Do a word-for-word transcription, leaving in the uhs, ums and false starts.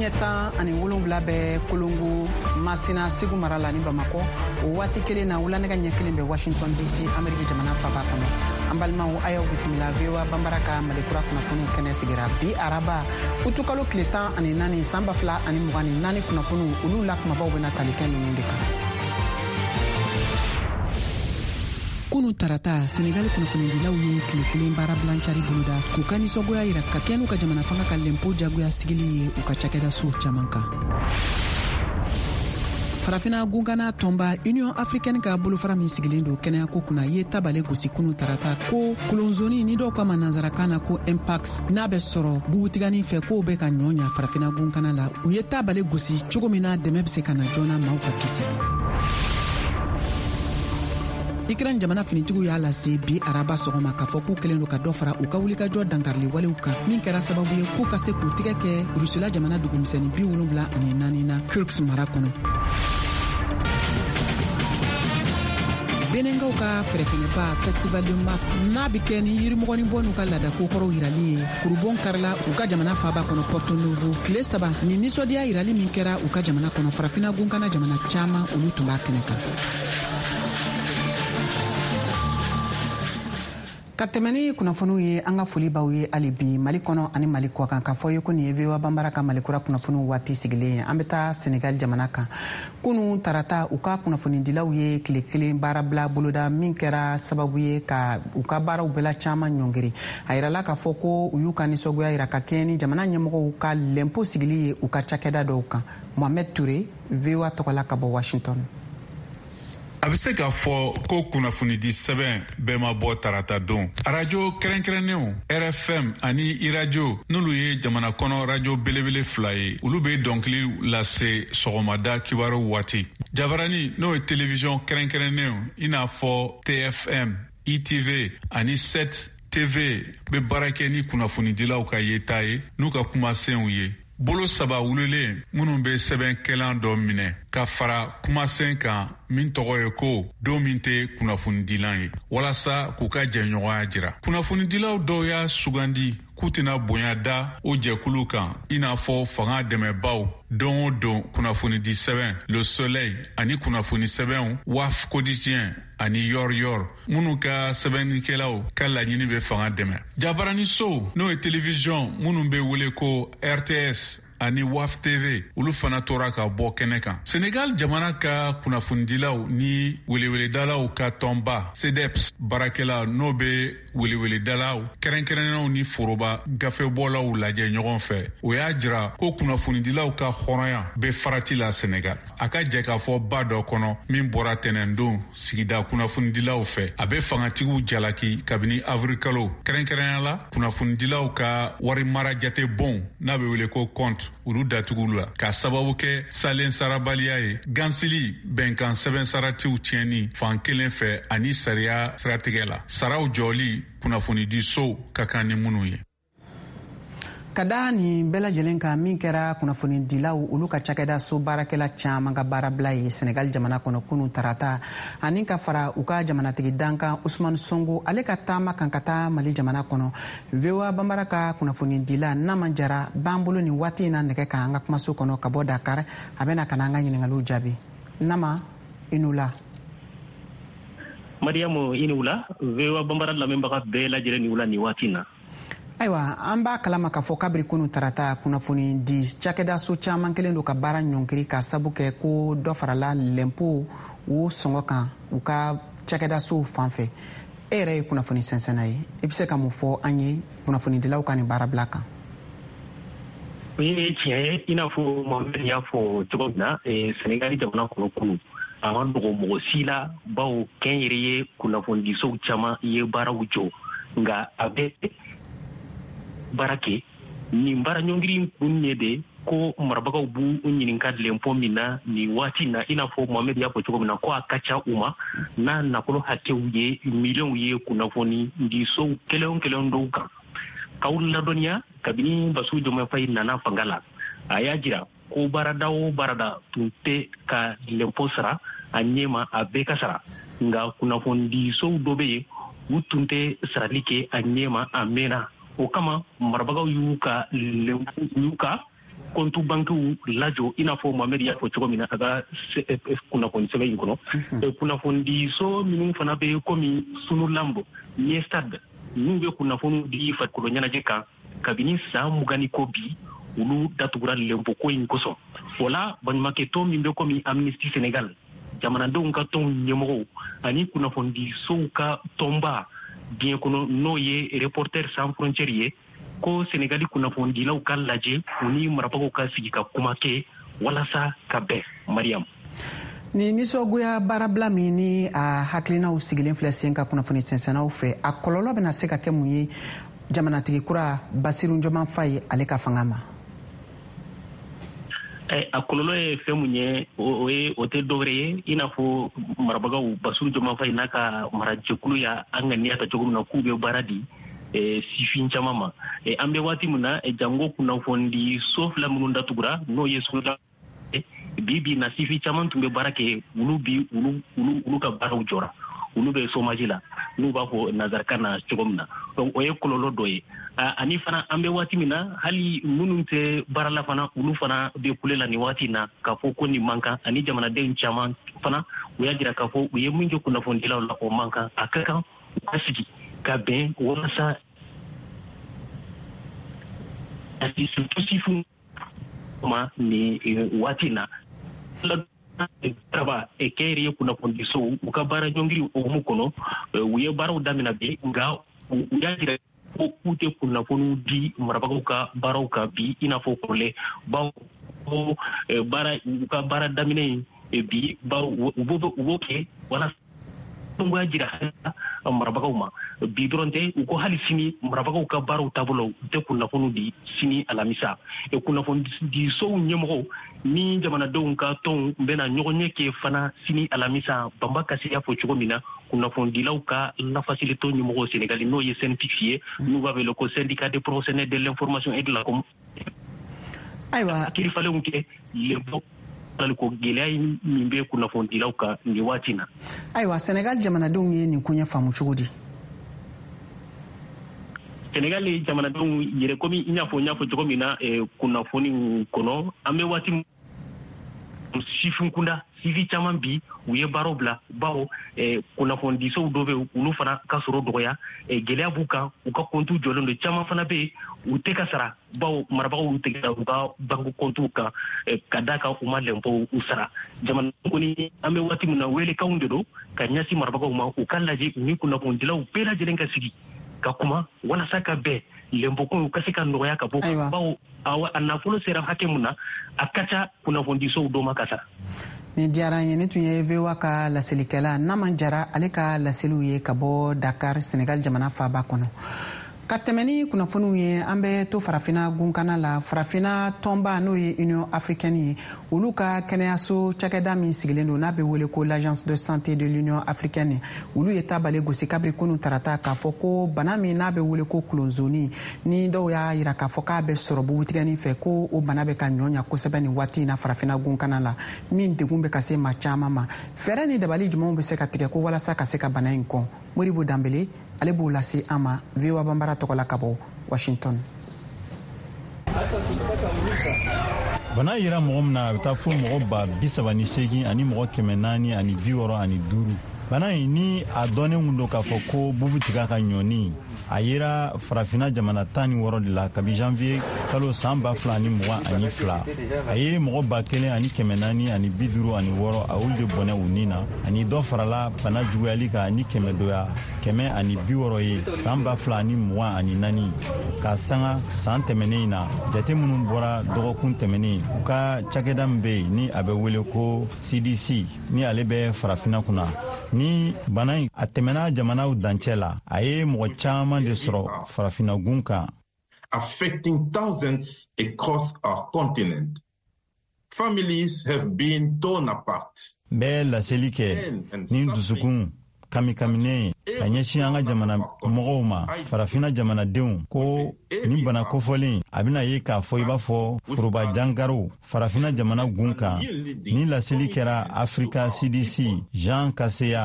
ɲɛ tan ani wolonwula bɛ kolongo masina segu mara la ni bamako o waati kelen na wulanɛgɛ ɲɛ kelen bɛ washington dc ameriki jamana faba kɔnɔ an balimaw a y'aw bisimila voa banbara ka malikura kunnafoniw kɛnɛ sigira bi araba utukalo tile tan ani naani san ba fila ani mugan ni naani kunnafoniw olu la kumabaw bɛna tali kɛ ninnu de kan. kunu tarata senegal kunnafonidilaw ye tile kelen baara bilancari boloda k'u ka nisɔngoya yira ka kɛ n'u ka jamana fanga ka lempo jagoya sigili ye u ka cakɛda sow caman kan. farafina gungana tɔnba union africaine ka bolofara min sigilen don kɛnɛyako kunna ye tabale gosi kunu tarata ko kolonzoni ni dɔw kama nansarakan na ko impact n'a bɛ sɔrɔ bugutigani fɛ k'o bɛ ka ɲɔ ɲa farafina gungana la u ye tabale gosi cogo min na dɛmɛ bɛ se ka na joona maaw ka kisi. Ukraine jamana finitigiw y'a lase bi araba sɔgɔma k'a fɔ k'u kɛlen don ka dɔ fara u ka wulikajɔ dankarili walew kan min kɛra sababu ye k'u ka se k'u tigɛ kɛ rusila jamana dugumisɛnnin bi wolonwula ani naani na Kursk mara kɔnɔ. benengaw ka fɛrɛkɛnɛba festival de masque n'a bi kɛ ni yirimɔgɔnin bɔ n'u ka laada kokɔrɔw yirali ye kurubon karila u ka jamana faba kɔnɔ Porto Novo tile saba ni nisɔndiya yirali min kɛra u ka jamana kɔnɔ farafina gunkana jamana caman olu tun b'a kɛnɛ kan. ka tɛmɛ ni kunnafoniw ye an ka foli b'aw ye hali bi mali kɔnɔ ani mali kɔ kan k'a fɔ ye ko nin ye voa banbara ka malikura kunnafoniw waati sigilen ye an bɛ taa senegal jamana kan kunu tarata u ka kunnafonidilaw ye tile kelen baara bila boloda min kɛra sababu ye ka u ka baaraw bɛɛla caman ɲɔngiri a yirala k'a fɔ ko u y'u ka nisɔngoya yira ka kɛɲɛ ni jamana ɲɛmɔgɔw ka lɛnpo sigili ye u ka cakɛda dɔw kan. Mohamed Touré, voa tɔgɔla ka bɔ washington. A bɛ se k'a fɔ ko kunnafonidi sɛbɛn bɛɛ ma bɔ tarata don. arajo kɛrɛnkɛrɛnnenw R F M ani iradio n'olu ye jamana kɔnɔ radio belebele fila ye olu bɛ dɔnkili lase sɔgɔmada kibaru waati. jabarani n'o ye television kɛrɛnkɛrɛnnenw i n'a fɔ T F M, I T V ani sept T V bɛ baara kɛ ni kunnafonidilaw ka yeta ye n'u ka kumasenw ye. bolo saba wulilen minnu bɛ sɛbɛnkɛlan dɔ minɛ ka fara kumasen kan min tɔgɔ ye ko don min tɛ kunnafonidilan ye walasa k'u ka jɛɲɔgɔnya jira. kunnafonidilaw dɔw y'a sugandi k'u tɛna bonya da o jɛkulu kan i n'a fɔ fanga dɛmɛbaw don o don kunnafonidi sɛbɛn Le Soleil ani kunnafoni sɛbɛnw Waf Quotidien ani Yor Yor minnu ka sɛbɛnnikɛlaw ka laɲini bɛ fanga dɛmɛ. jabarani so n'o ye television minnu bɛ wele ko R T S ani Waf T V olu fana tora ka bɔ kɛnɛ kan. Senegal jamana ka kunnafonidilaw ni weleweledalaw ka tɔnba C D E P S baarakɛla n'o bɛ weleweledalaw kɛrɛnkɛrɛnnenw ni foroba gafebɔlaw lajɛ ɲɔgɔn fɛ o y'a jira ko kunnafonidilaw ka hɔrɔnya bɛ farati la Senegal. a ka jɛ k'a fɔ ba dɔ kɔnɔ min bɔra tɛnɛndon sigida kunnafonidilaw fɛ a bɛ fangatigiw jalaki kabini avril kalo kɛrɛnkɛrɛnya la kunnafonidilaw ka wari mara jate bon n'a bɛ wele ko compte olu datugu la ka sababu kɛ salen sarabaliya ye gansili bɛnkan sɛbɛn saratiw tiɲɛni fan kelen fɛ ani sariya siratigɛ la. saraw jɔli kunnafonidi so ka kan ni minnu ye. ka da nin bɛɛ lajɛlen kan min kɛra kunnafonidilaw olu ka cakɛda so baarakɛla caman ka baarabila ye senegal jamana kɔnɔ kunu tarata ani ka fara u ka jamanatigi dankan Usman Sonko ale ka taama kan ka taa mali jamana kɔnɔ. voa banbara ka kunnafonidila Naman Jara b'an bolo nin waati in na nɛgɛ kan an ka kumaso kɔnɔ ka bɔ Dakar a bɛna ka na an ka ɲininkaliw jaabi. Nama i n'u la. Mariamu i n'u la voa banbara lamɛnbaga bɛɛ lajɛlen ni wula nin waati in na. ayiwa an b'a kalama k'a fɔ kabiri kunu tarata kunnafoni di cakɛda so caman kelen don ka baara ɲɔngiri ka sabu kɛ ko dɔ farala lɛnpo o sɔngɔ kan u ka cakɛda sow fan fɛ. e yɛrɛ ye kunnafoni sɛnsɛnna ye i bɛ se ka mun fɔ an ye kunnafonidilaw ka nin baarabila kan. o ye tiɲɛ ye i n'a fɔ Mohamed y'a fɔ cogo min na Senegali jamana kɔnɔ kunu a ma dogo mɔgɔ si la bawo kɛnyɛrɛ ye kunnafonidisow caman ye baaraw jɔ nka a bɛ baara kɛ nin baara ɲɔngiri kun ye de ko marabagaw b'u ɲininka lɛnpo min na nin waati na i n'a fɔ Mohamed y'a fɔ cogo min na ko a ka ca u ma n'a nafolo hakɛw ye miliyɔnw ye kunnafonidisow kelen kelen dɔw kan. k'aw ladɔnniya kabini Basiru Jɔnmayi Fayi nana fanga la a y'a jira ko baarada o baarada tun tɛ ka lɛnpo sara a ɲɛma a bɛɛ ka sara nka kunnafonidisow dɔ bɛ yen u tun tɛ sarali kɛ a ɲɛma a mɛnna. o kama marabagaw y'u ka y'u ka kontu bankiw lajo ina fo Mohamed ya fo cogo min na a ka kunnafoni sɛbɛn in kɔnɔ kunnafoni so minnu fana bɛ komi sunu lambo ni stade n'u bɛ kunnafoni di farikolo ɲɛnajɛ kan kabini san mugan ni ko bi olu datugura lempo ko in kosɔn o la baɲumankɛ tɔn min bɛ komi Amnesty Sénégal jamanadenw ka tɔn ɲɛmɔgɔw ani kunnafoni sow ka tɔnba diɲɛ kɔnɔ n'o ye Reporters sans frontières ye ko Sénégali kunnafonidilaw ka lajɛ u ni marabagaw ka sigi ka kuma kɛ walasa ka bɛn. Mariam. Ni nisɔgoya baarabila min ni a hakilinaw sigilen filɛ sen ka kunnafoni sɛnsɛnnaw fɛ a kɔlɔlɔ bɛna se ka kɛ mun ye jamanatigi kura Basiru Jɔnman Fayi ale ka fanga ma? A kɔlɔlɔ ye fɛn mun ye o ye o tɛ dɔwɛrɛ ye i n'a fɔ marabagaw Basiru Jɔnman Fayi n'a ka marajɛkulu y'a ŋaniya ta cogo min na k'u bɛ baara di sifin caman ma an bɛ waati min na jango kunnafoni so fila minnu datugura n'o ye sunuda bi bi na sifin caman tun bɛ baara kɛ olu bi olu olu ka baaraw jɔra olu bɛ chômage la n'u b'a fɔ nazarakan na cogo min na donc o ye kɔlɔlɔ dɔ ye ani fana an bɛ waati min na hali minnu tɛ baara la fana olu fana bɛ kule la nin waati na k'a fɔ ko nin man kan ani jamanaden caman fana u y'a jira k'a fɔ u ye min kɛ kunnafonidilaw la o man kan a ka kan u ka sigi ka bɛn walasa asi surtout ma ni waati na Traba e kɛyɛrɛ ye kunnafoni so u ka baara ɲɔngiri hukumu kɔnɔ u ye baaraw daminɛ bi nka u y'a jira ko k'u tɛ kunnafoniw di marabagaw ka baaraw kan bi i n'a fɔ kɔrɔlen bawo baara u ka baara daminɛ bi bawo u b'o kɛ walasa u b'a jira marabagaw ma bi dɔrɔn tɛ u ko hali sini marabagaw ka baaraw taabolo u tɛ kunnafoniw di sini alamisa kunnafoni di sow ɲɛmɔgɔw ni jamanadenw ka tɔnw bɛna ɲɔgɔn ɲɛ kɛ fana sini alamisa Bamba Kassé y'a fɔ cogo min na kunnafonidilaw ka lafasili tɔn ɲɛmɔgɔw Sénégal n'o ye S Y N P I C ye n'u b'a wele ko syndicat des professionnels de l'information et de la communication ayiwa kirifalenw kɛ lempo ko gɛlɛya min bɛ kunnafonidilaw kan nin waati na. Ayiwa Sénégal jamanadenw ye nin kuɲɛ faamu cogo di? Sénégal jamanadenw yɛrɛ komi i n'a fɔ n y'a fɔ cogo min na kunnafoni kɔnɔ an bɛ waati sifin kunda sifi caman bi u ye baaraw bila bawo kunnafonidisow dɔ bɛ olu fana ka sɔrɔ dɔgɔya gɛlɛya b'u kan u ka kontu jɔlen don caman fana bɛ u tɛ ka sara bawo marabagaw tɛ ka u ka banku kontu kan ka d'a kan u ma lɛnpo u sara jamana kɔni an bɛ waati min na welekanw de don ka ɲɛsin marabagaw ma u ka lajɛ u ni kunnafonidilaw bɛɛ lajɛlen ka sigi ka kuma walasa ka bɛn lɛnpoko ka se ka nɔgɔya ka bɔ bawo a nafolo sera hakɛ mun na a ka ca kunnafonidisow dɔ ma ka sara. Ni diyara n ye ne tun ye V O A ka laselikɛla Naman Jara ale ka laseliw ye ka bɔ Dakar Sénégal jamana faaba kɔnɔ. Ka tɛmɛ ni kunnafoniw ye an bɛ to farafina gunkana la farafina tɔnba n'o ye Union africaine ye olu ka kɛnɛyaso cakɛda min sigilen don n'a bɛ wele ko l'agence de santé de l'Union africaine olu ye tabale gosi kabiri kunu tarata k'a fɔ ko bana min n'a bɛ wele ko kulonzoni ni dɔw y'a yira k'a fɔ k'a bɛ sɔrɔ bugutigɛnin fɛ ko o bana bɛ ka ɲɔɲa kosɛbɛ nin waati in na farafina gunkana la min degun bɛ ka se maa caman ma fɛɛrɛ ni dabali jumɛnw bɛ se ka tigɛ ko walasa ka se ka bana in kɔn Moribo Dambele ale b'o lase an ma V O A Bambara tɔgɔ la ka bɔ Washington. Bana yira mɔgɔ min na a bɛ taa fo mɔgɔ ba bi saba ni seegin ani mɔgɔ kɛmɛ naani ani bi wɔɔrɔ ani duuru. Bana in ni a dɔnnen don k'a fɔ ko bubu tigɛ ka ɲɔni a yera farafina jamana tan ni wɔɔrɔ de la kabi janvier kalo san ba fila ani mugan ani fila a ye mɔgɔ ba kelen ani kɛmɛ naani ani bi duuru ani wɔɔrɔ a olu de bɔnɛ u nin na ani dɔ farala bana juguyali kan ani kɛmɛ doya kɛmɛ ani bi wɔɔrɔ ye san ba fila ani mugan ani naani ka sanga san tɛmɛnen in na jate minnu bɔra dɔgɔkun tɛmɛnen u ka cakɛda min bɛ yen ni a bɛ wele ko C D C ni ale bɛ farafina kunna ni bana in a tɛmɛna jamanaw dancɛ la a ye mɔgɔ caman de sɔrɔ farafinagun kan. Affecting thousands across our continent. Families have been torn apart. Bɛɛ laseli kɛ ni dusukun kamikaminen ka ɲɛsin an ka jamana mɔgɔw ma farafina jamanadenw ko ni bana kofɔlen a bɛna ye k'a fɔ i b'a fɔ foroba jangarow farafina jamana gun kan ni laseli kɛra Africa C D C Jean Kaseya